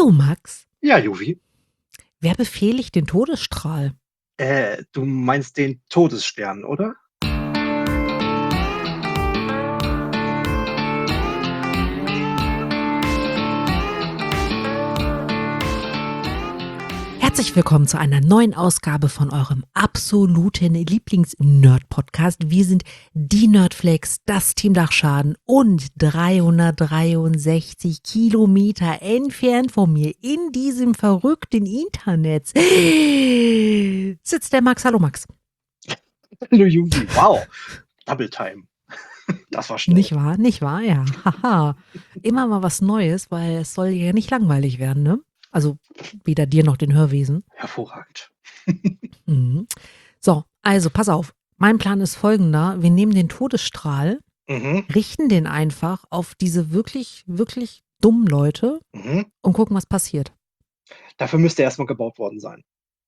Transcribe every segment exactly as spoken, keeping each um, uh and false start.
Du Max, Ja, Juvi. wer befehligt den Todesstrahl? Äh, du meinst den Todesstern, oder? Herzlich willkommen zu einer neuen Ausgabe von eurem absoluten Lieblings-Nerd-Podcast. Wir sind die Nerdflakes, das Team Dachschaden und dreihundertdreiundsechzig Kilometer entfernt von mir in diesem verrückten Internet sitzt der Max. Hallo Max. Hallo, Juvi. Wow. Double Time. Das war schnell. Nicht wahr? Nicht wahr? Ja. Haha. Immer mal was Neues, weil es soll ja nicht langweilig werden, ne? Also weder dir noch den Hörwesen. Hervorragend. Mhm. So, also pass auf. Mein Plan ist folgender. Wir nehmen den Todesstrahl, Mhm. richten den einfach auf diese wirklich, wirklich dummen Leute Mhm. und gucken, was passiert. Dafür müsste er erstmal gebaut worden sein.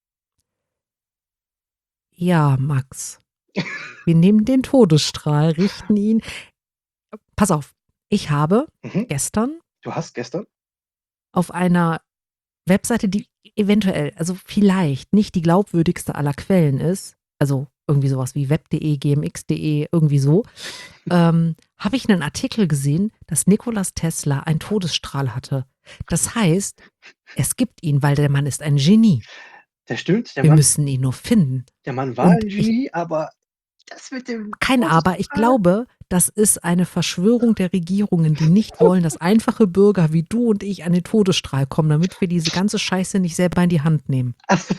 Ja, Max. Wir nehmen den Todesstrahl, richten ihn. Pass auf. Ich habe Mhm. gestern Du hast gestern? auf einer Webseite, die eventuell, also vielleicht nicht die glaubwürdigste aller Quellen ist, also irgendwie sowas wie web punkt de, gmx punkt de, irgendwie so, ähm, habe ich einen Artikel gesehen, dass Nikolas Tesla einen Todesstrahl hatte. Das heißt, es gibt ihn, weil der Mann ist ein Genie. Der stimmt. Der Wir Mann, müssen ihn nur finden. der Mann war Und ein ich, Genie, aber das mit dem kein Aber, ich Todesstrahl. glaube, das ist eine Verschwörung der Regierungen, die nicht wollen, dass einfache Bürger wie du und ich an den Todesstrahl kommen, damit wir diese ganze Scheiße nicht selber in die Hand nehmen.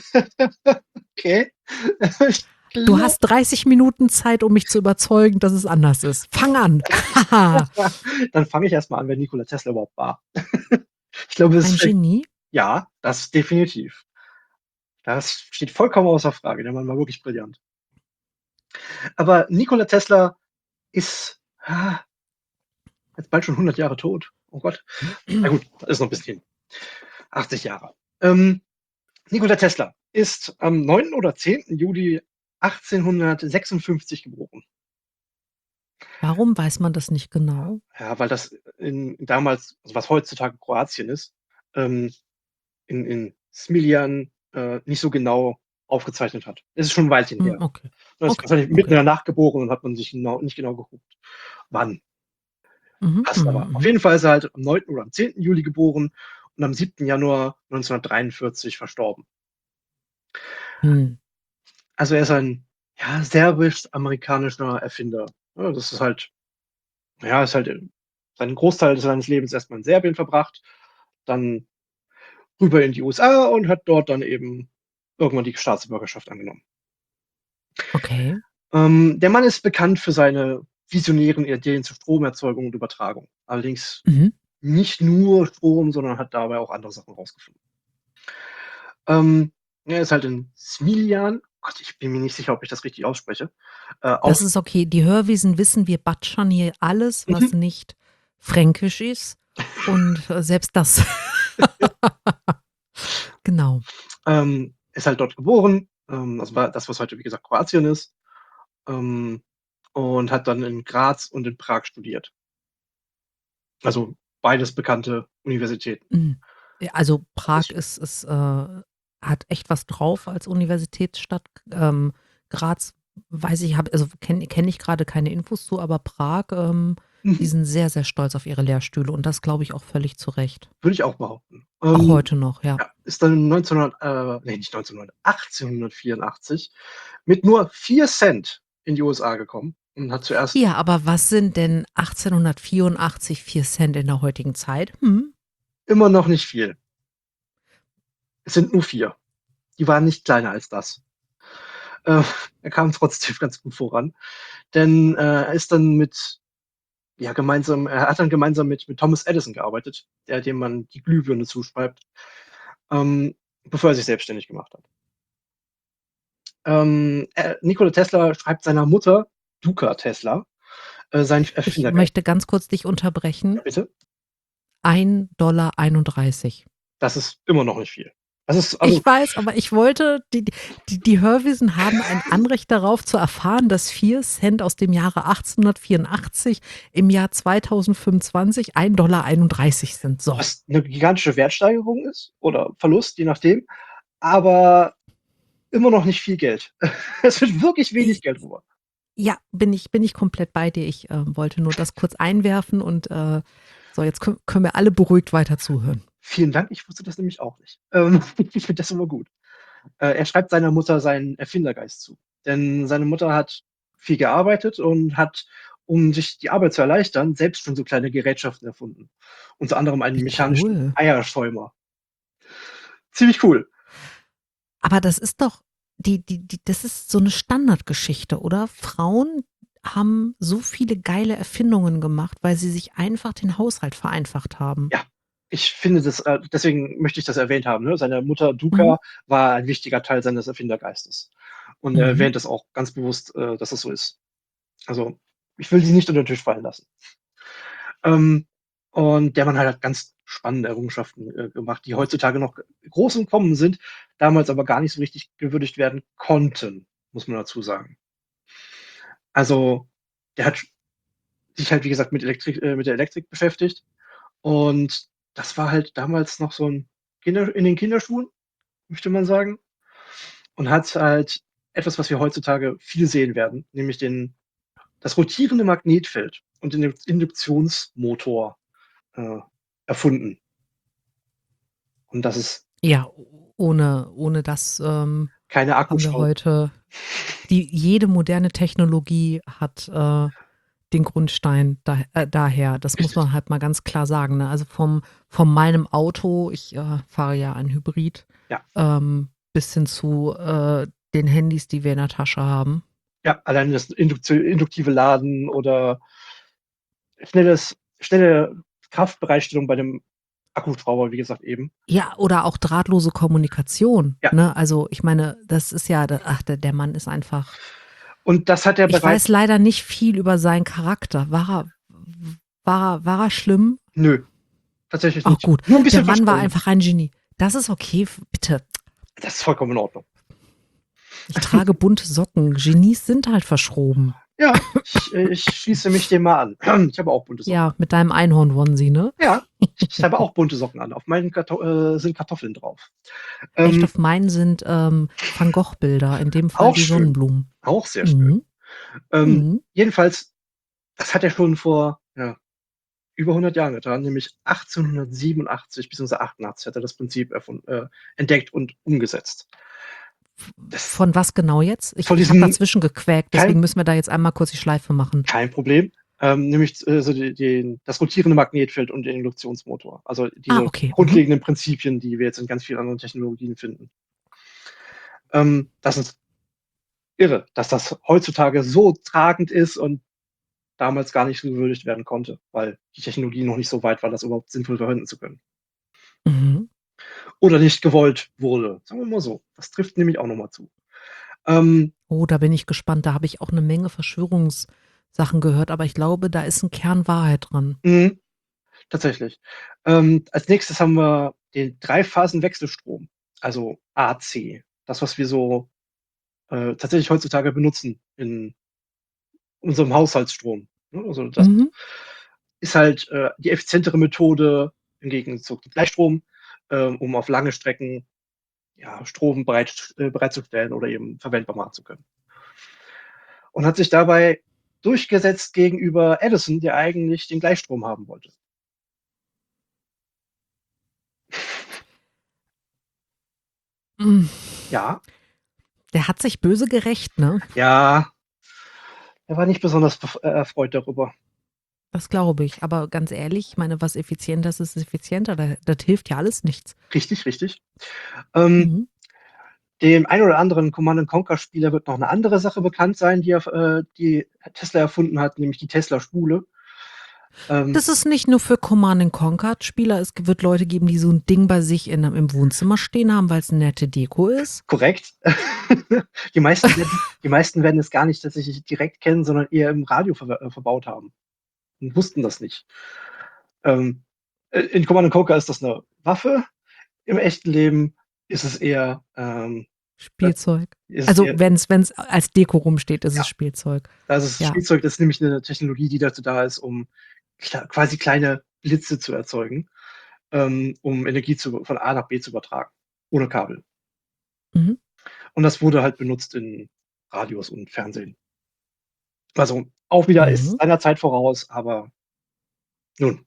Okay. Ich Du glaub- hast dreißig Minuten Zeit, um mich zu überzeugen, dass es anders ist. Fang an. Haha. Dann fange ich erstmal an, wer Nikola Tesla überhaupt war. Ich glaube, es Ein ist Genie? ja, das definitiv. Das steht vollkommen außer Frage. Der Mann war wirklich brillant. Aber Nikola Tesla ist ah, jetzt bald schon hundert Jahre tot. Oh Gott. Na gut, das ist noch ein bisschen hin. achtzig Jahre. Ähm, Nikola Tesla ist am neunten oder zehnten Juli achtzehnhundertsechsundfünfzig geboren. Warum weiß man das nicht genau? Ja, weil das in, damals, also was heutzutage Kroatien ist, ähm, in, in Smiljan äh, nicht so genau aufgezeichnet hat. Es ist schon ein Weilchen Hm, her. okay. Er ist Okay. wahrscheinlich mitten in Okay. der Nacht geboren und hat man sich genau, nicht genau geguckt, wann. Mhm, Passt aber. mhm, Auf mhm. jeden Fall ist er halt am neunten oder am zehnten Juli geboren und am siebten Januar neunzehnhundertdreiundvierzig verstorben. Hm. Also er ist ein ja, serbisch-amerikanischer Erfinder. Ja, das ist halt, ja, ist halt seinen Großteil seines Lebens erstmal in Serbien verbracht, dann rüber in die U S A und hat dort dann eben irgendwann die Staatsbürgerschaft angenommen. Okay. Ähm, der Mann ist bekannt für seine visionären Ideen zur Stromerzeugung und Übertragung. Allerdings Mhm. nicht nur Strom, sondern hat dabei auch andere Sachen rausgefunden. Ähm, er ist halt in Smiljan. Gott, ich bin mir nicht sicher, ob ich das richtig ausspreche. Äh, Das auf, ist okay. Die Hörwesen wissen, wir batschern hier alles, was mhm. nicht fränkisch ist. Und äh, selbst das. Genau. ähm, ist halt dort geboren. Ähm, also war das, was heute, wie gesagt, Kroatien ist. Ähm, und hat dann in Graz und in Prag studiert. Also beides bekannte Universitäten. Mhm. Ja, also Prag Ich, ist, ist äh, hat echt was drauf als Universitätsstadt. Ähm, Graz weiß ich, habe, also kenne kenn ich gerade keine Infos zu, aber Prag, ähm, die mhm. sind sehr, sehr stolz auf ihre Lehrstühle und das glaube ich auch völlig zu Recht. Würde ich auch behaupten. Auch Ähm, heute noch, ja. ja, ist dann neunzehnhundert, äh, nee, nicht neunzehnhundert, achtzehnhundertvierundachtzig mit nur vier Cent in die U S A gekommen und hat zuerst Ja, aber was sind denn achtzehnhundertvierundachtzig vier Cent in der heutigen Zeit? Hm? immer noch nicht viel. Es sind nur vier. Die waren nicht kleiner als das. Äh, er kam trotzdem ganz gut voran, denn äh, er ist dann mit, ja, gemeinsam, er hat dann gemeinsam mit, mit Thomas Edison gearbeitet, der dem man die Glühbirne zuschreibt, ähm, bevor er sich selbstständig gemacht hat. Ähm, äh, Nikola Tesla schreibt seiner Mutter, Duca Tesla, äh, sein Ich Erfindergeld. möchte ganz kurz dich Ja, unterbrechen. bitte? Ein Dollar einunddreißig. Das ist immer noch nicht viel. Das ist also Ich weiß, aber ich wollte, die, die, die Hörwesen haben ein Anrecht darauf zu erfahren, dass vier Cent aus dem Jahre achtzehnhundertvierundachtzig im Jahr zweitausendfünfundzwanzig ein Dollar einunddreißig sind. So. was eine gigantische Wertsteigerung ist oder Verlust, je nachdem, aber immer noch nicht viel Geld. Es wird wirklich wenig Ich, Geld rüber. ja, bin ich, bin ich komplett bei dir. Ich äh, wollte nur das kurz einwerfen und äh, so, jetzt können, können wir alle beruhigt weiter zuhören. Vielen Dank, ich wusste das nämlich auch nicht. Ähm, ich finde das immer gut. Äh, er schreibt seiner Mutter seinen Erfindergeist zu. Denn seine Mutter hat viel gearbeitet und hat, um sich die Arbeit zu erleichtern, selbst schon so kleine Gerätschaften erfunden. Unter anderem einen Wie mechanischen cool. Eierschäumer. Ziemlich cool. Aber das ist doch, die, die, die, das ist so eine Standardgeschichte, oder? Frauen haben so viele geile Erfindungen gemacht, weil sie sich einfach den Haushalt vereinfacht haben. Ja, ich finde das, äh, deswegen möchte ich das erwähnt haben. Ne? Seine Mutter Mhm. Duca war ein wichtiger Teil seines Erfindergeistes. Und er Mhm. erwähnt das auch ganz bewusst, äh, dass es so ist. Also, ich will sie nicht unter den Tisch fallen lassen. Ähm, und der Mann hat ganz spannende Errungenschaften äh, gemacht, die heutzutage noch groß im Kommen sind, damals aber gar nicht so richtig gewürdigt werden konnten, muss man dazu sagen. Also, der hat sich halt, wie gesagt, mit Elektrik, äh, mit der Elektrik beschäftigt. Und das war halt damals noch so ein Kinder in den Kinderschuhen, möchte man sagen. Und hat halt etwas, was wir heutzutage viel sehen werden, nämlich den, das rotierende Magnetfeld und den Induktionsmotor äh, erfunden. Und das ist Ja, ohne, ohne das ähm, keine haben wir Akkuschrauben. heute, die, jede moderne Technologie hat äh, den Grundstein da, äh, daher. Das muss Richtig. man halt mal ganz klar sagen. Ne? Also vom, von meinem Auto, ich äh, fahre ja ein Hybrid, Ja. ähm, bis hin zu äh, den Handys, die wir in der Tasche haben. Ja, allein das Indukti induktive Laden oder schnelles, schnelle Kraftbereitstellung bei dem Akkuschrauber, wie gesagt, eben. Ja, oder auch drahtlose Kommunikation. Ja. Ne? Also ich meine, das ist ja, ach, der, der Mann ist einfach. Und das hat er Ich weiß bereits. leider nicht viel über seinen Charakter. War er, war er, war er schlimm? Nö, tatsächlich Auch nicht. gut. Nur ein Der bisschen Mann war verschwollen. einfach ein Genie. Das ist okay, f- bitte. Das ist vollkommen in Ordnung. Ich trage bunte Socken. Genies sind halt verschroben. Ja, ich, äh, ich schließe mich dem mal an. Ich habe auch bunte Socken Ja, an. mit deinem Einhorn-Onesie, ne? Ja, ich habe auch bunte Socken an. Auf meinen Karto äh, sind Kartoffeln drauf. Echt, Ähm, auf meinen sind ähm, Van Gogh-Bilder, in dem Fall auch die schön. Sonnenblumen. Auch sehr schön. Mhm. Ähm, Mhm. jedenfalls, das hat er schon vor ja, über hundert Jahren getan, nämlich achtzehnhundertsiebenundachtzig bzw. achtundachtzig hat er das Prinzip erfund, äh, entdeckt und umgesetzt. Das, Von was genau jetzt? Ich, von ich habe diesem, dazwischen gequäkt, kein, deswegen müssen wir da jetzt einmal kurz die Schleife machen. kein Problem, ähm, nämlich äh, so die, die, das rotierende Magnetfeld und den Induktionsmotor. Also Ah, diese okay. Mhm. grundlegenden Prinzipien, die wir jetzt in ganz vielen anderen Technologien finden. Ähm, das ist irre, dass das heutzutage so tragend ist und damals gar nicht so gewürdigt werden konnte, weil die Technologie noch nicht so weit war, das überhaupt sinnvoll verwenden zu können. Mhm. Oder nicht gewollt wurde. Sagen wir mal so. Das trifft nämlich auch nochmal zu. Ähm, Oh, da bin ich gespannt. Da habe ich auch eine Menge Verschwörungssachen gehört, aber ich glaube, da ist ein Kern Wahrheit dran. mh, tatsächlich. Ähm, als nächstes haben wir den Dreiphasen-Wechselstrom, also A C. Das, was wir so äh, tatsächlich heutzutage benutzen in unserem Haushaltsstrom. Ne? Also das Mhm. ist halt äh, die effizientere Methode im Gegenzug zu Gleichstrom, äh, um auf lange Strecken ja, Strom bereit, äh, bereitzustellen oder eben verwendbar machen zu können. Und hat sich dabei durchgesetzt gegenüber Edison, der eigentlich den Gleichstrom haben wollte. Mm. Ja, Der hat sich böse gerächt, ne? ja, er war nicht besonders äh, erfreut darüber. Das glaube ich. Aber ganz ehrlich, ich meine, was effizienter ist, ist effizienter. Da, das hilft ja alles nichts. Richtig, richtig. Ähm, Mhm. dem ein oder anderen Command and Conquer-Spieler wird noch eine andere Sache bekannt sein, die, er, äh, die Tesla erfunden hat, nämlich die Tesla-Spule. Ähm, Das ist nicht nur für Command and Conquer-Spieler. Es wird Leute geben, die so ein Ding bei sich in, im Wohnzimmer stehen haben, weil es eine nette Deko ist. korrekt. die, meisten werden, die meisten werden es gar nicht tatsächlich direkt kennen, sondern eher im Radio ver äh, verbaut haben und wussten das nicht. Ähm, in Command and Conquer ist das eine Waffe, im echten Leben ist es eher, ähm, da Spielzeug. ist es Also, eher wenn's wenn's als Deko rumsteht, ist Ja. es Spielzeug. Das ist Ja. Spielzeug, das ist nämlich 'ne Technologie, die dazu da ist, um kla quasi kleine Blitze zu erzeugen, ähm, um Energie zu von A nach B zu übertragen, ohne Kabel. Mhm. Und das wurde halt benutzt in Radios und Fernsehen. Also, auch wieder ist Mhm. seiner Zeit voraus, aber nun.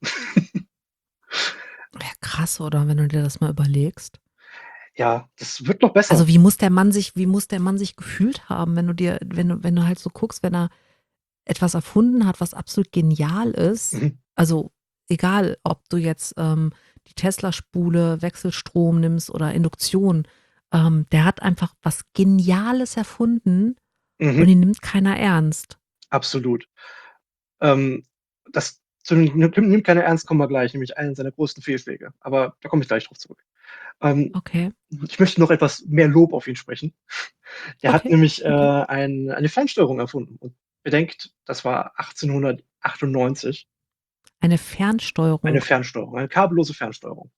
Ja, krass, oder, wenn du dir das mal überlegst. Ja, das wird noch besser. Also, wie muss der Mann sich wie muss der Mann sich gefühlt haben, wenn du dir wenn du wenn du halt so guckst, wenn er etwas erfunden hat, was absolut genial ist. Mhm. Also, egal, ob du jetzt, ähm, die Tesla-Spule, Wechselstrom nimmst oder Induktion. Ähm, der hat einfach was Geniales erfunden und Mhm. ihn nimmt keiner ernst. Absolut. Ähm, das zu dem nimmt nimmt keiner ernst, kommen wir gleich, nämlich einen seiner größten Fehlschläge, aber da komme ich gleich drauf zurück. Ähm, Okay. ich möchte noch etwas mehr Lob auf ihn sprechen. Der hat Okay, nämlich, äh, okay. ein eine Fernsteuerung erfunden und bedenkt, das war achtzehnhundertachtundneunzig. Eine Eine Fernsteuerung. Fernsteuerung, eine kabellose Fernsteuerung.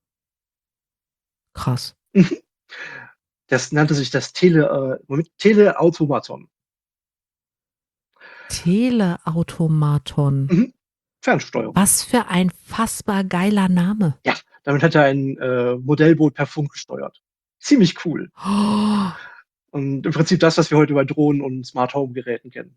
Krass. Mhm. Das nannte sich das Tele äh, Moment, Teleautomaton. Teleautomaton. Mhm. Fernsteuerung. Was für ein fassbar geiler Name. Ja, damit hat er ein, äh, Modellboot per Funk gesteuert. Ziemlich cool. Und im Prinzip das, was wir heute bei Drohnen und Smart-Home-Geräten kennen.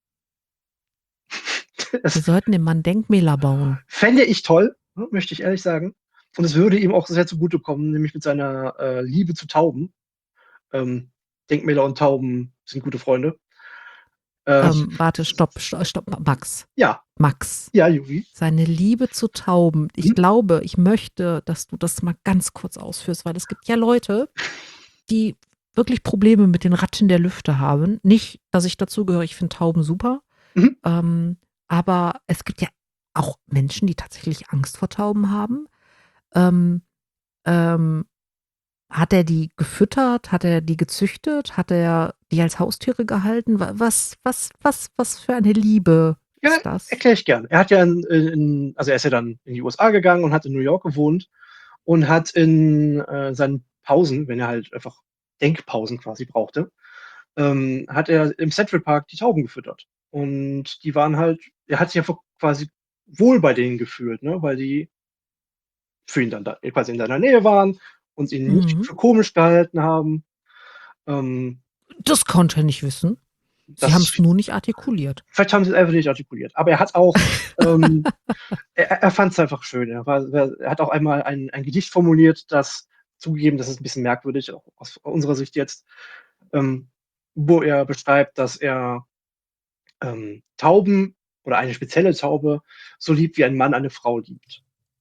Wir Es sollten dem Mann Denkmäler bauen. Fände ich toll, ne, möchte ich ehrlich sagen. Und es würde ihm auch sehr zugutekommen, nämlich mit seiner, äh, Liebe zu Tauben. Ähm, Denkmäler und Tauben sind gute Freunde. Äh Ähm, warte, stopp, sto stopp, Max. Ja. Max. Ja, Juri. Seine Liebe zu Tauben. Ich Mhm. glaube, ich möchte, dass du das mal ganz kurz ausführst, weil es gibt ja Leute, die wirklich Probleme mit den Ratten der Lüfte haben. Nicht, dass ich dazugehöre, ich finde Tauben super. Mhm. Ähm, aber es gibt ja auch Menschen, die tatsächlich Angst vor Tauben haben. Ähm, ähm, hat er die gefüttert? Hat er die gezüchtet? Hat er die als Haustiere gehalten? Wa was was was was für eine Liebe Ja, ist das? erkläre ich gern. Er hat ja in in also, er ist ja dann in die USA gegangen und hat in New York gewohnt und hat in, äh, seinen Pausen, wenn er halt einfach Denkpausen quasi brauchte, ähm, hat er im Central Park die Tauben gefüttert. Und die waren halt er hat sich einfach quasi wohl bei denen gefühlt, ne, weil die für ihn dann da quasi in seiner Nähe waren und ihn nicht Mhm. für komisch gehalten haben. Ähm Das konnte er nicht wissen. Sie Das haben's nur nicht artikuliert. Vielleicht haben sie's einfach nicht artikuliert. Aber er hat auch, ähm er er er fand's einfach schön. Er war er er hat auch einmal ein ein Gedicht formuliert, das zugegeben, das ist 'n bisschen merkwürdig, auch aus unserer Sicht jetzt, ähm, wo er beschreibt, dass er, ähm, Tauben oder eine spezielle Taube so liebt, wie ein Mann eine Frau liebt.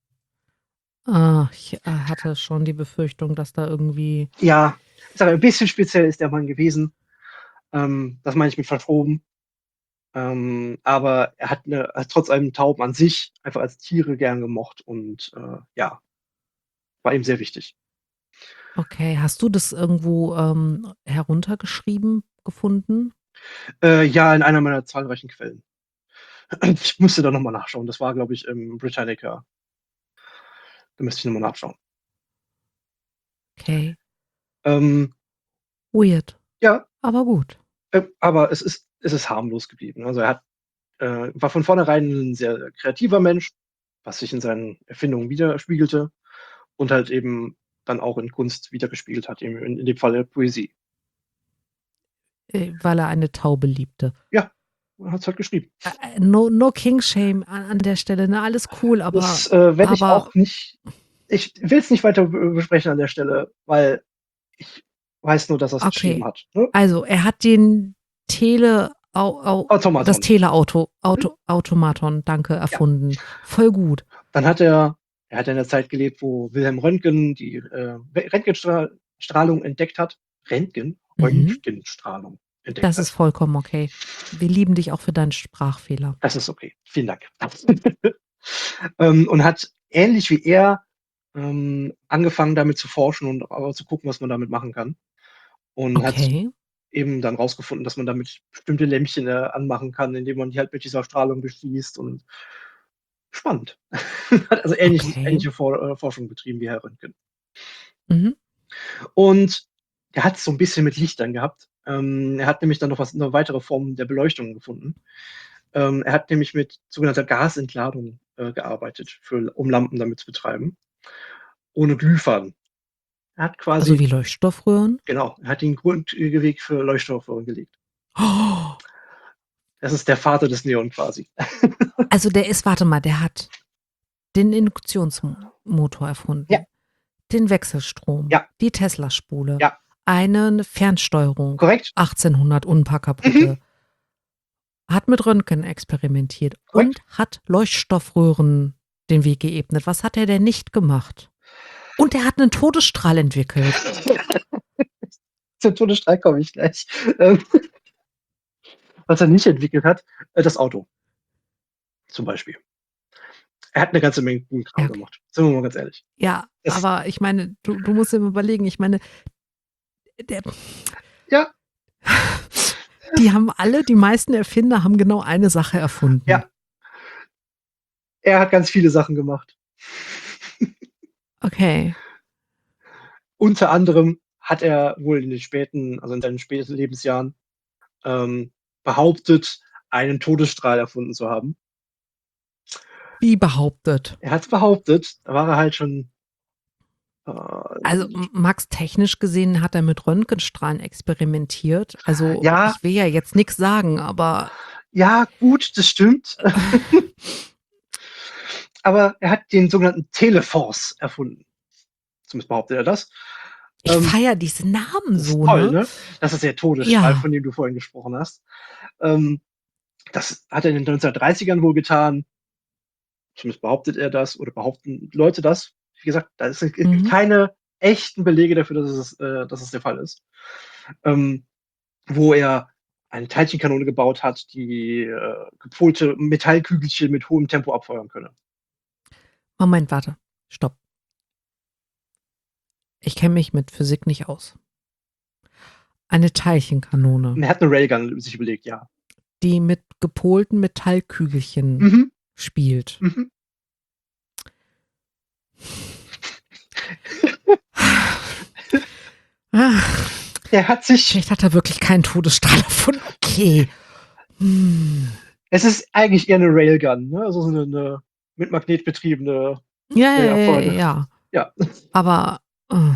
Ah, ich, äh, hatte schon die Befürchtung, dass da irgendwie Ja, ich sage ja, 'n bisschen speziell ist der Mann gewesen. Ähm, das meine ich mit verschroben. Ähm, aber er hat 'ne er hat trotz allem Tauben an sich einfach als Tiere gern gemocht und, äh, ja war ihm sehr wichtig. Okay, hast du das irgendwo, ähm, heruntergeschrieben gefunden? Äh, ja, in einer meiner zahlreichen Quellen. Ich müsste da noch mal nachschauen. Das war, glaube ich, im Britannica. Da müsste ich noch mal nachschauen. Okay. Ähm Weird, Ja. aber gut. Äh, aber es ist es ist harmlos geblieben. Also, er hat äh, war von vornherein 'n sehr kreativer Mensch, was sich in seinen Erfindungen widerspiegelte und halt eben dann auch in Kunst widergespiegelt hat, eben in in dem Fall der Poesie. Äh, weil er eine Taube liebte. Ja, er hat's halt geschrieben. Äh, äh, no no King Shame a an der Stelle, ne? Alles cool, aber Das, äh, werde ich aber auch nicht ich will's nicht weiter be besprechen an der Stelle, weil ich weiß nur, dass er's geschrieben Okay. hat, ne? Also, er hat den Tele Au Au das Automaton. Teleauto Mhm. Auto Automaton, danke, Ja. erfunden. Voll gut. Dann hat er er hat in der Zeit gelebt, wo Wilhelm Röntgen die, äh, Re Röntgenstrahl Strahlung entdeckt hat. Rentgen? Mhm. Röntgenstrahlung entdeckt Das hat. ist vollkommen okay. Wir lieben dich auch für deinen Sprachfehler. Das ist okay. Vielen Dank. Ähm, und hat ähnlich wie er, ähm, angefangen, damit zu forschen und aber zu gucken, was man damit machen kann. Und hat Okay. eben dann rausgefunden, dass man damit bestimmte Lämpchen, äh, anmachen kann, indem man die halt mit dieser Strahlung beschießt und spannend. Hat also ähnliches Okay. ähnliche For äh, Forschung betrieben wie Herr Röntgen. Mhm. Und er hat's so 'n bisschen mit Lichtern gehabt. Ähm, er hat nämlich dann noch was 'ne weitere Form der Beleuchtung gefunden. Ähm, er hat nämlich mit sogenannter Gasentladung, äh, gearbeitet für um Lampen damit zu betreiben, ohne Glühfaden. Er hat Also, quasi wie Leuchtstoffröhren? genau, er hat den Grundweg für Leuchtstoffröhren gelegt. Das ist der Vater des Neon quasi. Also, der ist warte mal, der hat den Induktionsm Motor Ja. erfunden, den Wechselstrom, Ja. die Tesla-Spule, Ja. eine 'ne Fernsteuerung, Korrekt. achtzehnhundert und 'n paar Mhm. kaputte. Hat mit Röntgen experimentiert Korrekt. und hat Leuchtstoffröhren den Weg geebnet. Was hat er denn nicht gemacht? Und er hat 'nen Todesstrahl entwickelt. Zum Todesstrahl komme ich gleich. Ähm was er nicht entwickelt hat, äh, das Auto. Zum Beispiel. Er hat 'ne ganze Menge coolen Ja, Kram okay. gemacht. Sind wir mal ganz ehrlich. Ja, Es aber ich meine, du du musst dir mal überlegen, ich meine, der Ja. die haben alle die meisten Erfinder haben genau eine Sache erfunden. Ja. Er hat ganz viele Sachen gemacht. Okay. Unter anderem hat er wohl in den späten also, in seinen spätesten Lebensjahren, ähm, behauptet, einen Todesstrahl erfunden zu haben. Wie behauptet? Er hat's behauptet, da war er halt schon Also, äh M Max, technisch gesehen hat er mit Röntgenstrahlen experimentiert. Also, Ja. ich will ja jetzt nix sagen, aber Ja, gut, das stimmt. Aber er hat den sogenannten Teleforce erfunden. Zumindest behauptet er das. Ich Ähm, feiere diese Namen das ist so, toll, ne? ne? Das ist der Todesstrahl, Ja. von dem du vorhin gesprochen hast. Ähm, das hat er in den neunzehnhundertdreißigern wohl getan. Zumindest behauptet er das oder behaupten Leute das. Wie gesagt, da ist es gibt Mhm. keine echten Belege dafür, dass es äh, dass es der Fall ist. Ähm, wo er eine Teilchenkanone gebaut hat, die, äh, gepolte Metallkügelchen mit hohem Tempo abfeuern könne. Moment, warte, stopp. Ich kenne mich mit Physik nicht aus. Eine Teilchenkanone. Er hat 'ne Railgun sich überlegt, ja. Die mit gepolten Metallkügelchen Mhm. spielt. Mhm. Er hat sich Vielleicht hat er wirklich keinen Todesstrahl erfunden. Okay. Hm. Es ist eigentlich eher 'ne Railgun, ne? Also, so 'ne 'ne mit Magnet betriebene, Ja, ja, äh, ja, abfeuernde ja. ja. Aber, äh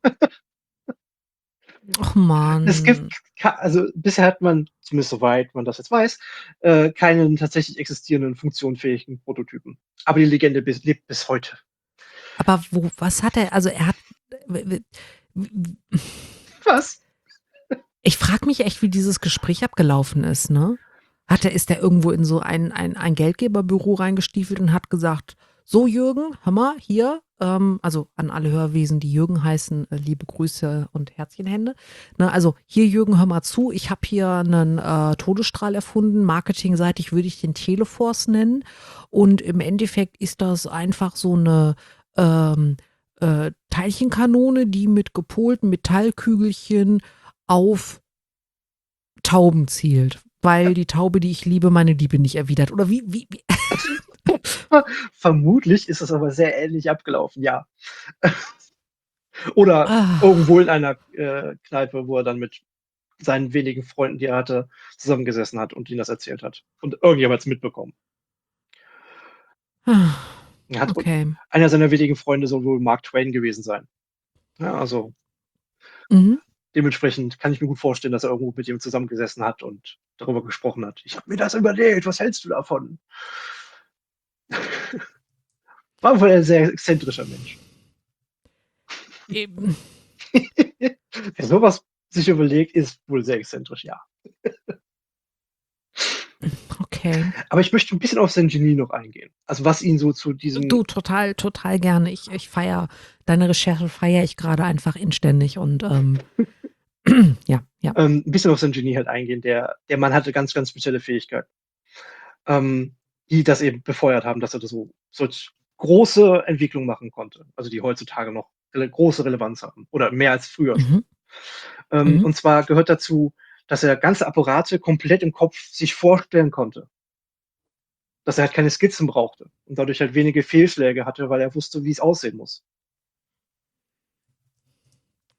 Och Es gibt Mann. ka also, bisher hat man, zumindest soweit man das jetzt weiß, äh, keinen tatsächlich existierenden funktionfähigen Prototypen. Aber die Legende bis lebt bis heute. Aber wo was hat er also, er hat w w w w Was? Ich frage mich echt, wie dieses Gespräch abgelaufen ist, ne? Hat er ist der irgendwo in so ein ein ein Geldgeberbüro reingestiefelt und hat gesagt: „So Jürgen, hör mal, hier“ ähm, also, an alle Hörwesen, die Jürgen heißen, äh, liebe Grüße und Herzchenhände, ne? Also: „Hier Jürgen, hör mal zu, ich habe hier 'nen, äh, Todesstrahl erfunden. Marketingseitig würde ich den Teleforce nennen. Und im Endeffekt ist das einfach so 'ne, ähm, äh, Teilchenkanone, die mit gepolten Metallkügelchen auf Tauben zielt, Ja. weil die Taube, die ich liebe, meine Liebe nicht erwidert.“ Oder wie wie wie Vermutlich ist es aber sehr ähnlich abgelaufen, ja. Oder irgendwo in einer, äh, Kneipe, wo er dann mit seinen wenigen Freunden, die er hatte, zusammengesessen hat und ihnen das erzählt hat. Und irgendjemand hat's mitbekommen. Er hat wohl Okay. einer seiner wenigen Freunde soll wohl Mark Twain gewesen sein. Ja, also Mhm. dementsprechend kann ich mir gut vorstellen, dass er irgendwo mit ihm zusammengesessen hat und darüber gesprochen hat: „Ich habe mir das überlegt, was hältst du davon?“ War wohl ein sehr exzentrischer Mensch. Eben. Wer so was sich überlegt, ist wohl sehr exzentrisch, ja. Okay. Aber ich möchte 'n bisschen auf sein Genie noch eingehen. Also, was ihn so zu diesem Du, total total gerne. Ich ich feiere deine Recherche feiere ich grade einfach inständig und, ähm ja, ja. ähm, 'n bisschen auf sein Genie halt eingehen. Der der Mann hatte ganz, ganz spezielle Fähigkeiten, ähm, die das eben befeuert haben, dass er da so solch große Entwicklungen machen konnte, also, die heutzutage noch rele große Relevanz haben oder mehr als früher schon. Mhm. Ähm, Mhm. und zwar gehört dazu, dass er ganze Apparate komplett im Kopf sich vorstellen konnte. Dass er halt keine Skizzen brauchte und dadurch halt wenige Fehlschläge hatte, weil er wusste, wie's aussehen muss.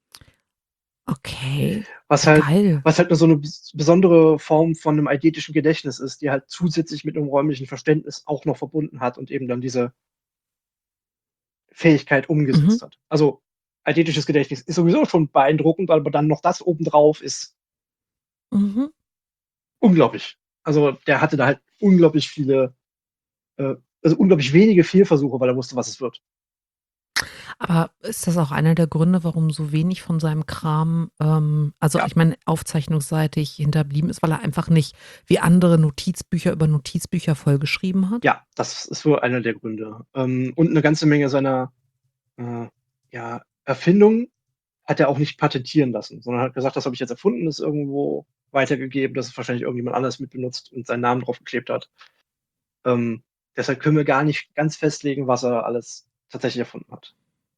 Okay, Was ja halt geil. was halt 'ne so 'ne bes besondere Form von 'nem eidetischen Gedächtnis ist, die halt zusätzlich mit 'nem räumlichen Verständnis auch noch verbunden hat und eben dann diese Fähigkeit Mhm. umgesetzt hat. Also, eidetisches Gedächtnis ist sowieso schon beeindruckend, aber dann noch das obendrauf ist Mhm. unglaublich. Also, der hatte da halt unglaublich viele, äh also, unglaublich wenige Fehlversuche, weil er wusste, was es wird. Aber ist das auch einer der Gründe, warum so wenig von seinem Kram, ähm also, Ja. ich meine, aufzeichnungsseitig hinterblieben ist, weil er einfach nicht wie andere Notizbücher über Notizbücher vollgeschrieben hat? Ja, das ist wohl einer der Gründe. Ähm, und 'ne ganze Menge seiner, äh, ja, Erfindungen hat er auch nicht patentieren lassen, sondern hat gesagt: „Das habe ich jetzt erfunden, das irgendwo weitergegeben, dass es wahrscheinlich irgendjemand anders mit benutzt und seinen Namen draufgeklebt hat.“ Ähm, deshalb können wir gar nicht ganz festlegen, was er alles tatsächlich erfunden hat.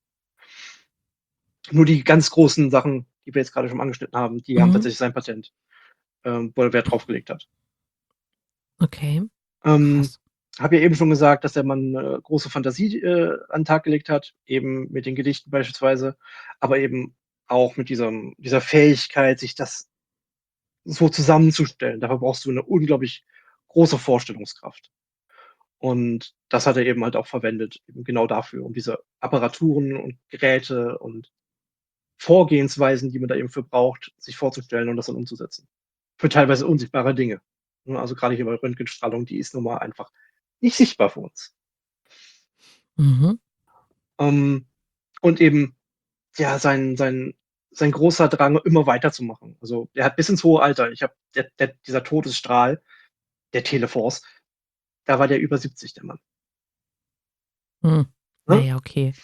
Nur die ganz großen Sachen, die wir jetzt grade schon angeschnitten haben, die haben Mhm. tatsächlich sein Patent, ähm, wo er Wert drauf gelegt hat. Okay, Ähm, krass. habe ja eben schon gesagt, dass der Mann, äh, große Fantasie, äh, an 'n Tag gelegt hat, eben mit den Gedichten beispielsweise, aber eben auch mit diesem dieser Fähigkeit, sich das so zusammenzustellen. Dafür brauchst du 'ne unglaublich große Vorstellungskraft. Und das hat er eben halt auch verwendet, eben genau dafür, um diese Apparaturen und Geräte und Vorgehensweisen, die man da eben für braucht, sich vorzustellen und das dann umzusetzen. Für teilweise unsichtbare Dinge, ne? Also, grade hier bei Röntgenstrahlung, die ist nun mal einfach nicht sichtbar für uns. Mhm. Ähm, und eben, ja, sein sein sein großer Drang, immer weiterzumachen. Also, er hat bis ins hohe Alter ich habe der der dieser Todesstrahl, der Teleforce, da war der über siebzig, der Mann. Hm, na Ne? ja, okay.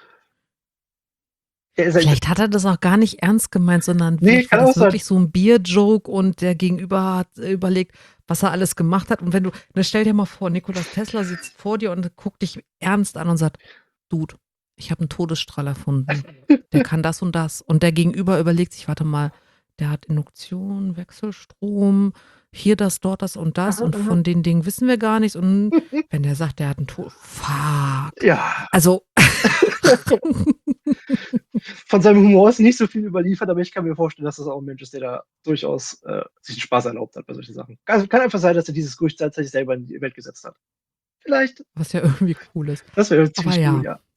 Der ist halt Vielleicht hat er das auch gar nicht ernst gemeint, sondern Ne, vielleicht war kann auch das sein. wirklich so 'n Bierjoke und der Gegenüber hat überlegt, was er alles gemacht hat. Und wenn du ne, stell dir mal vor, Nikolaus Tesla sitzt vor dir und guckt dich ernst an und sagt: „Dude, ich habe 'n Todesstrahl erfunden. Der kann das und das.“ Und der Gegenüber überlegt sich: „Warte mal, der hat Induktion, Wechselstrom, hier das, dort das und das Aha, und aha. von den Dingen wissen wir gar nichts.“ Und wenn der sagt, der hat 'n To fuck. Ja. Also Von seinem Humor ist nicht so viel überliefert, aber ich kann mir vorstellen, dass das auch 'n Mensch ist, der da durchaus, äh, sich 'n Spaß erlaubt hat bei solchen Sachen. Also, kann einfach sein, dass er dieses Gerücht tatsächlich selber in die Welt gesetzt hat. Vielleicht. Was ja irgendwie cool ist. Das wäre Aber ziemlich cool, ja. ja.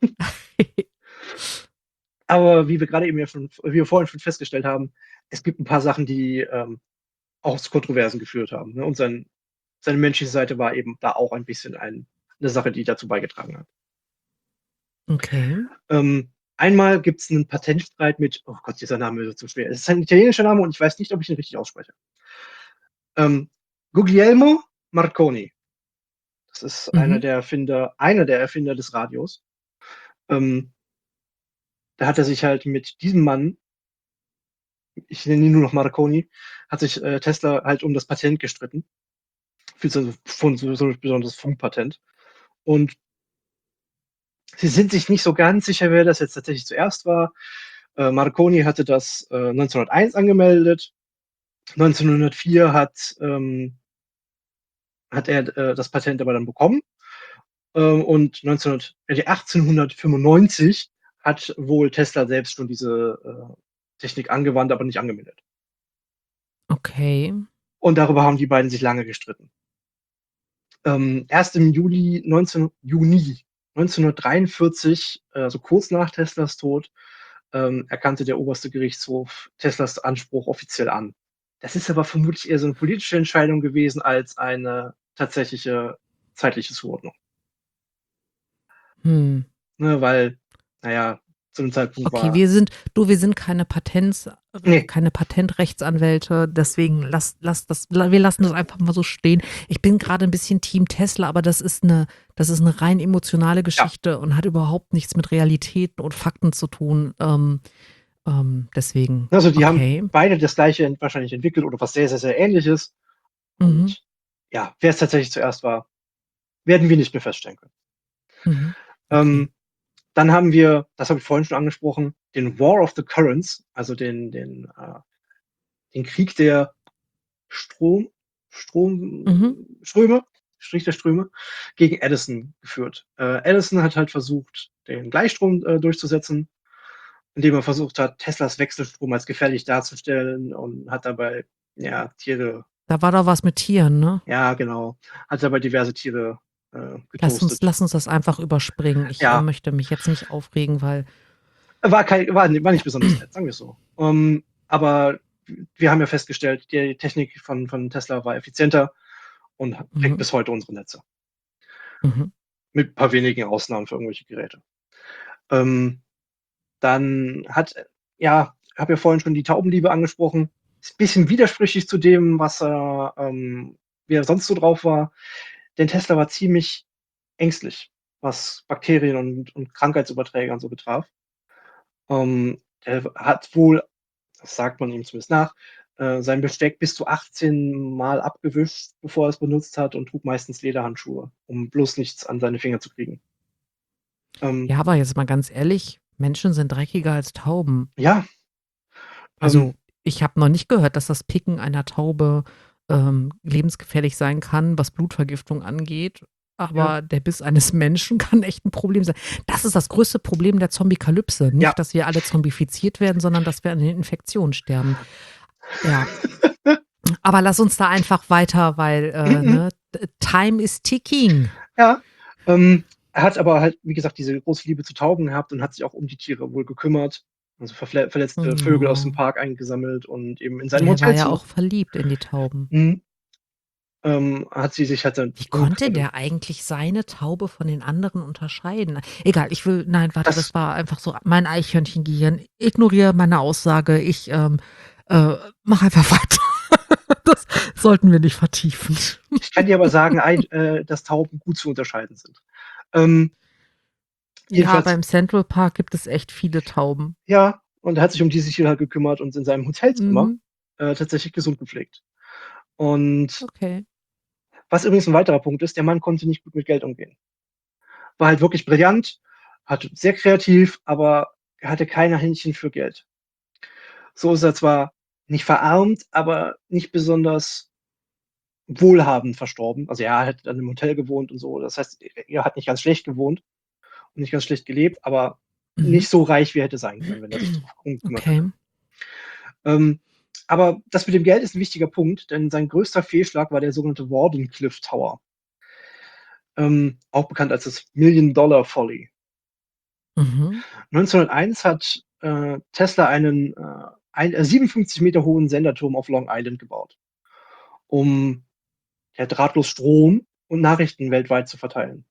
Aber wie wir grade eben ja schon wie wir vorhin schon festgestellt haben, es gibt 'n paar Sachen, die, ähm, auch zu Kontroversen geführt haben, ne? Und sein seine menschliche Seite war eben da auch ein bisschen ein 'ne Sache, die dazu beigetragen hat. Okay. Ähm, einmal gibt's 'nen Patentstreit mit oh Gott, dieser Name ist so schwer. Es ist ein italienischer Name und ich weiß nicht, ob ich ihn richtig ausspreche. Ähm, Guglielmo Marconi. Das ist einer Mhm. der Erfinder einer der Erfinder des Radios. Ähm da hat er sich halt mit diesem Mann ich nenne ihn nur noch Marconi, hat sich, äh, Tesla halt um das Patent gestritten. Für so von so so 'n besonderes Funkpatent. Und sie sind sich nicht so ganz sicher, wer das jetzt tatsächlich zuerst war. Äh, Marconi hatte das, äh, neunzehnhunderteins angemeldet. neunzehnhundertvier hat, ähm hat er, äh, das Patent aber dann bekommen. Ähm, und neunzehnhundert äh, ne, achtzehnhundertfünfundneunzig hat wohl Tesla selbst schon diese, äh, Technik angewandt, aber nicht angemeldet. Okay. Und darüber haben die beiden sich lange gestritten. Ähm, erst im Juli neunzehn Juni neunzehnhundertdreiundvierzig, äh, also kurz nach Teslas Tod, ähm, erkannte der Oberste Gerichtshof Teslas Anspruch offiziell an. Das ist aber vermutlich eher so 'ne politische Entscheidung gewesen als eine tatsächliche zeitliche Zuordnung. Hm. Ne, weil, na ja, zu dem Zeitpunkt Okay, war wir sind du, wir sind keine Patents Ne. keine Patentrechtsanwälte, deswegen lass lass das wir lassen das einfach mal so stehen. Ich bin grade 'n bisschen Team Tesla, aber das ist 'ne das ist 'ne rein emotionale Ja. Geschichte und hat überhaupt nichts mit Realitäten und Fakten zu tun. Ähm, ähm, deswegen, Also, die haben okay. beide das Gleiche ent wahrscheinlich entwickelt oder was sehr, sehr, sehr Ähnliches. Mhm. Und ja, wer's tatsächlich zuerst war, werden wir nicht mehr feststellen können. Mhm. Okay. Ähm, dann haben wir, das habe ich vorhin schon angesprochen, den War of the Currents, also den den, äh den Krieg der Strom Mhm. Strom Ströme Strich der Ströme gegen Edison geführt. Äh, Edison hat halt versucht, den Gleichstrom, äh, durchzusetzen. indem er versucht hat, Teslas Wechselstrom als gefährlich darzustellen und hat dabei, ja, Tiere Da war doch was mit Tieren, ne? Ja, genau. Hat dabei diverse Tiere, äh, Lass uns getoastet. lass uns das einfach überspringen. Ich, äh, Ja. möchte mich jetzt nicht aufregen, weil War kei war ni war ja. nicht besonders nett, sagen wir's so. Ähm, aber w wir haben ja festgestellt, die Technik von von Tesla war effizienter und ha trägt Mhm. bis heute unsere Netze. Mhm. Mit paar wenigen Ausnahmen für irgendwelche Geräte. Ähm, dann hat ja, habe ja vorhin schon die Taubenliebe angesprochen. Ist bisschen widersprüchlich zu dem, was er ähm, wie er sonst so drauf war, denn Tesla war ziemlich ängstlich, was Bakterien und und Krankheitsüberträger und so betraf. Ähm, er w hat wohl, das sagt man ihm zumindest nach, äh, sein Besteck bis zu achtzehn Mal abgewischt, bevor er's benutzt hat und trug meistens Lederhandschuhe, um bloß nichts an seine Finger zu kriegen. Ähm Ja, aber jetzt mal ganz ehrlich, Menschen sind dreckiger als Tauben. Ja. Ähm Also, ich habe noch nicht gehört, dass das Picken einer Taube, ähm, lebensgefährlich sein kann, was Blutvergiftung angeht, Ja. aber der Biss eines Menschen kann echt 'n Problem sein. Das ist das größte Problem der Zombie-Kalypse. Ja. Nicht, dass wir alle zombifiziert werden, sondern dass wir an den Infektionen sterben. Ja. Aber lass uns da einfach weiter, weil, äh, Mhm. ne, t time is ticking. Ja, ähm, er hat aber halt, wie gesagt, diese große Liebe zu Tauben gehabt und hat sich auch um die Tiere wohl gekümmert, also verfle verletzte Vögel aus dem Oh. Park eingesammelt und eben in seinem Der war ja Hotelzimmer auch verliebt in die Tauben. Mhm. Ähm, hat sie sich halt dann Wie drum konnte gekümmert und der eigentlich seine Taube von den anderen unterscheiden? Egal, ich will nein, warte, Das das war einfach so mein Eichhörnchen-Gehirn. Ignoriere meine Aussage. Ich, ähm, äh, mache einfach weiter. Das sollten wir nicht vertiefen. Ich kann dir aber sagen, ein äh, dass Tauben gut zu unterscheiden sind. Ähm Ja, jedenfalls beim Central Park gibt es echt viele Tauben. Ja, und er hat sich um diese Tiere halt gekümmert und in seinem Hotelzimmer, Mhm. äh, tatsächlich gesund gepflegt. Und Okay. was übrigens 'n weiterer Punkt ist, der Mann konnte nicht gut mit Geld umgehen. War halt wirklich brillant, hat sehr kreativ, aber er hatte keine Händchen für Geld. So ist er zwar nicht verarmt, aber nicht besonders wohlhabend verstorben. Also, ja, er hat dann im Hotel gewohnt und so. Das heißt, e er hat nicht ganz schlecht gewohnt und nicht ganz schlecht gelebt, aber Mhm. nicht so reich, wie er hätte sein können, wenn er sich drum gekümmert hätte. Okay. Ähm, aber das mit dem Geld ist 'n wichtiger Punkt, denn sein größter Fehlschlag war der sogenannte Wardenclyffe Tower. Ähm, auch bekannt als das Million Dollar Folly. Mhm. neunzehnhunderteins hat, äh, Tesla einen, äh, ein äh, siebenundfünfzig Meter hohen Senderturm auf Long Island gebaut, um, ja, drahtlos Strom und Nachrichten weltweit zu verteilen.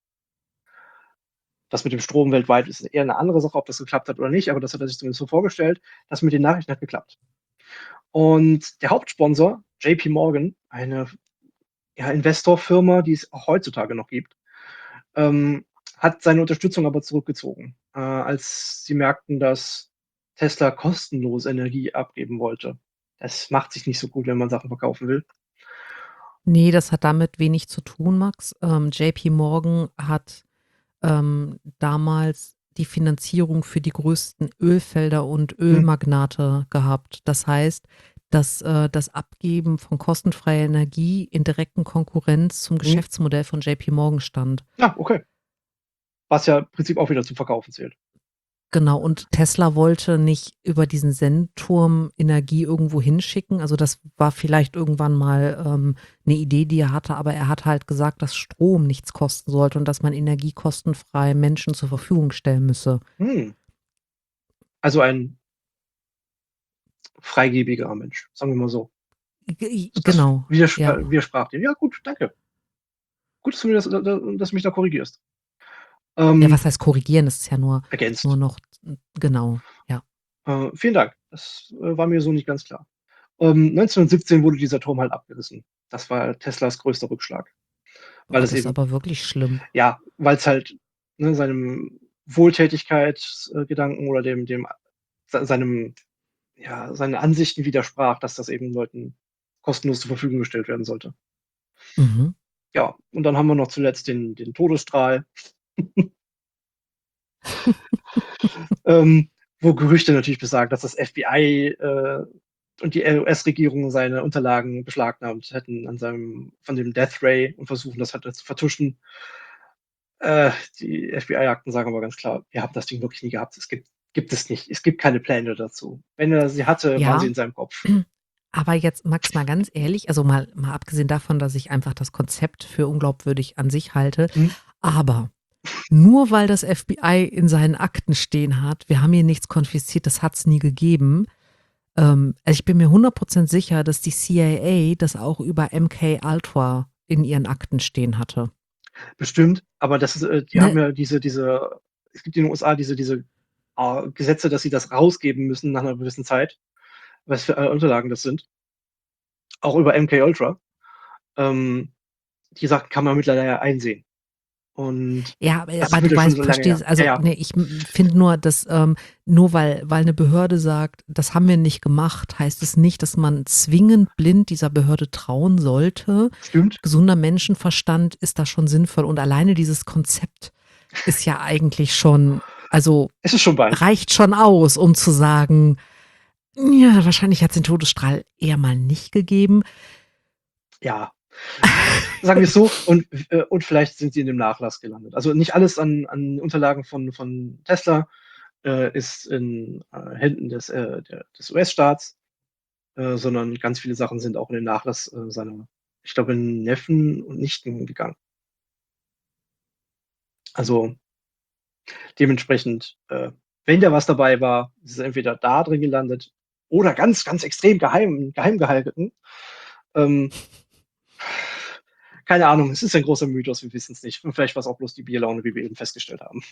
Das mit dem Strom weltweit ist eher 'ne andere Sache, ob das geklappt hat oder nicht, aber das hat er sich zumindest so vorgestellt. Das mit den Nachrichten hat geklappt. Und der Hauptsponsor, JP Morgan, eine, ja, Investorfirma, die es auch heutzutage noch gibt, ähm, hat seine Unterstützung aber zurückgezogen, äh, als sie merkten, dass Tesla kostenlos Energie abgeben wollte. Es macht sich nicht so gut, wenn man Sachen verkaufen will. Ne, das hat damit wenig zu tun, Max. Ähm, JP Morgan hat, ähm, damals die Finanzierung für die größten Ölfelder und Mhm. Ölmagnate gehabt. Das heißt, dass, äh, das Abgeben von kostenfreier Energie in direkten Konkurrenz zum Mhm. Geschäftsmodell von JP Morgan stand. Ah, okay. Was ja im Prinzip auch wieder zum Verkaufen zählt. Genau, und Tesla wollte nicht über diesen Sendturm Energie irgendwo hinschicken. Also, das war vielleicht irgendwann mal, ähm, 'ne Idee, die er hatte, aber er hat halt gesagt, dass Strom nichts kosten sollte und dass man Energie kostenfrei Menschen zur Verfügung stellen müsse. Hm. Also, ein freigebiger Mensch, sagen wir mal so. G i Das genau, widers ja. äh, widersprach dem. Ja gut, danke. Gut, dass du mir das da da dass du mich da korrigierst. Ja, Ähm was heißt korrigieren? Das ist ja nur nur Ergänzt. noch genau, ja. Äh, vielen Dank. Das, äh, war mir so nicht ganz klar. Ähm, neunzehnhundertsiebzehn wurde dieser Turm halt abgerissen. Das war Teslas größter Rückschlag, weil Oh, es das ist eben aber wirklich schlimm. ja, weil's halt, ne, seinem Wohltätigkeits äh, Gedanken oder dem dem sei seinem ja, seinen Ansichten widersprach, dass das eben Leuten kostenlos zur Verfügung gestellt werden sollte. Mhm. Ja, und dann haben wir noch zuletzt den den Todesstrahl. Ähm, wo Gerüchte natürlich besagen, dass das FBI, äh, und die US-Regierung seine Unterlagen beschlagnahmt hätten an seinem von dem Death Ray und versuchen, das halt zu vertuschen. Äh, die FBI-Akten sagen aber ganz klar: „Wir haben das Ding wirklich nie gehabt.“ Es gibt Gibt es nicht. Es gibt keine Pläne dazu. Wenn er sie hatte, waren sie Ja, in seinem Kopf. aber jetzt, Max, mal ganz ehrlich, also mal, mal abgesehen davon, dass ich einfach das Konzept für unglaubwürdig an sich halte, Mhm. aber nur weil das F B I in seinen Akten stehen hat, wir haben hier nichts konfisziert, das hat es nie gegeben. Ähm, also ich bin mir hundert Prozent sicher, dass die C I A das auch über M K Ultra in ihren Akten stehen hatte. Bestimmt, aber das ist, äh, die haben Ne? ja diese diese es gibt in den U S A diese diese, äh, Gesetze, dass sie das rausgeben müssen nach einer gewissen Zeit, was für, äh, Unterlagen das sind. Auch über M K Ultra. Ähm, die Sachen kann man mittlerweile ja einsehen. Und Ja, aber das ist aber du mittlerweile schon weißt, so lange her. verstehst, Ja, also ja, ne, ich finde nur, dass ähm, nur weil, weil eine Behörde sagt, das haben wir nicht gemacht, heißt es nicht, dass man zwingend blind dieser Behörde trauen sollte. stimmt. Gesunder Menschenverstand ist da schon sinnvoll und alleine dieses Konzept ist ja eigentlich schon, also Es ist schon weit. reicht schon aus, um zu sagen, ja, wahrscheinlich hat es den Todesstrahl eher mal nicht gegeben. Ja. Sagen wir es so, und, äh, und vielleicht sind sie in dem Nachlass gelandet. Also nicht alles an, an Unterlagen von, von Tesla äh, ist in äh, Händen des, äh, der, des U S-Staats, äh, sondern ganz viele Sachen sind auch in den Nachlass äh, seiner, ich glaube, Neffen und Nichten gegangen. Also dementsprechend, äh, wenn da was dabei war, ist es entweder da drin gelandet oder ganz, ganz extrem geheim, geheim gehalten. Ähm, keine Ahnung, es ist ein großer Mythos, wir wissen es nicht. Und vielleicht war es auch bloß die Bierlaune, wie wir eben festgestellt haben.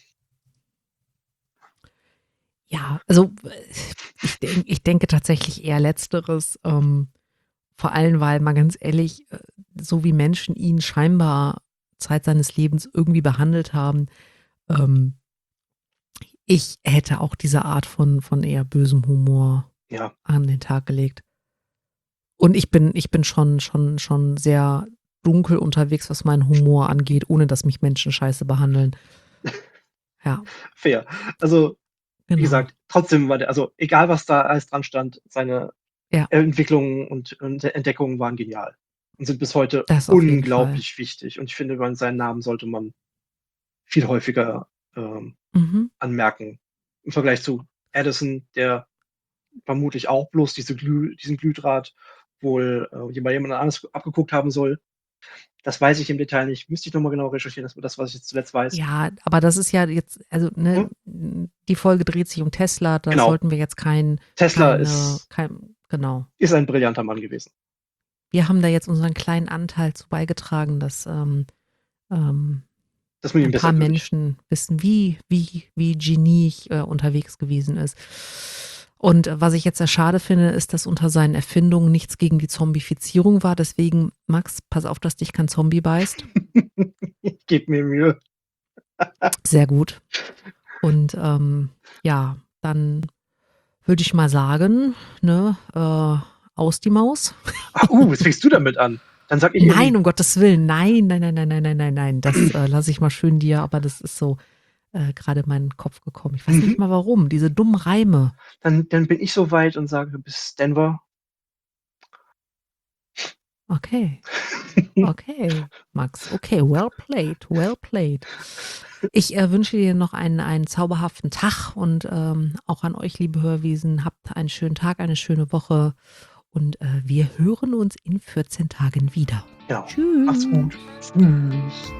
Ja, also ich, denk, ich denke tatsächlich eher Letzteres. Ähm, vor allem, weil mal ganz ehrlich, äh, so wie Menschen ihn scheinbar Zeit seines Lebens irgendwie behandelt haben, ähm, ich hätte auch diese Art von, von eher bösem Humor Ja, an den Tag gelegt. Und ich bin, ich bin schon, schon, schon sehr dunkel unterwegs, was meinen Humor angeht, ohne dass mich Menschen scheiße behandeln. Ja, fair. Also, wie genau. gesagt, trotzdem war der, also egal was da alles dran stand, seine Ja, Entwicklungen und, und Entdeckungen waren genial und sind bis heute das auf jeden Fall. unglaublich wichtig. Und ich finde, man, seinen Namen sollte man viel häufiger ähm, Mhm. anmerken. Im Vergleich zu Edison, der vermutlich auch bloß diese Glüh, diesen Glühdraht wohl äh, bei jemand anderes abgeguckt haben soll. Das weiß ich im Detail nicht. Müsste ich nochmal genau recherchieren. Das war das, was ich jetzt zuletzt weiß. Ja, aber das ist ja jetzt, also ne, Hm? die Folge dreht sich um Tesla, da Genau. sollten wir jetzt kein, Tesla keine, ist, kein, genau. ist ein brillanter Mann gewesen. Wir haben da jetzt unseren kleinen Anteil zu beigetragen, dass ähm, ähm, Dass man ihn ein besser paar würdigt. Menschen wissen, wie, wie, wie geniig äh, unterwegs gewesen ist. Und äh, was ich jetzt sehr schade finde, ist, dass unter seinen Erfindungen nichts gegen die Zombifizierung war. Deswegen, Max, pass auf, dass dich kein Zombie beißt. Ich gebe mir Mühe. Sehr gut. Und ähm, ja, dann würde ich mal sagen, ne, äh, aus die Maus. Ach, uh, jetzt fängst du damit an. Dann sag ich Nein, eben, um Gottes Willen, nein, nein, nein, nein, nein, nein, nein, nein. Das äh, lasse ich mal schön dir, aber das ist so äh, gerade in meinen Kopf gekommen. Ich weiß nicht mhm. mal warum. Diese dummen Reime. dann, dann bin ich so weit und sage bis Denver. Okay, okay, Max. Okay, well played, well played. Ich äh, wünsche dir noch einen, einen zauberhaften Tag und ähm, auch an euch, liebe Hörwesen, habt einen schönen Tag, eine schöne Woche und äh, wir hören uns in vierzehn Tagen wieder. Genau. Macht's Tschüss. gut. Tschüss.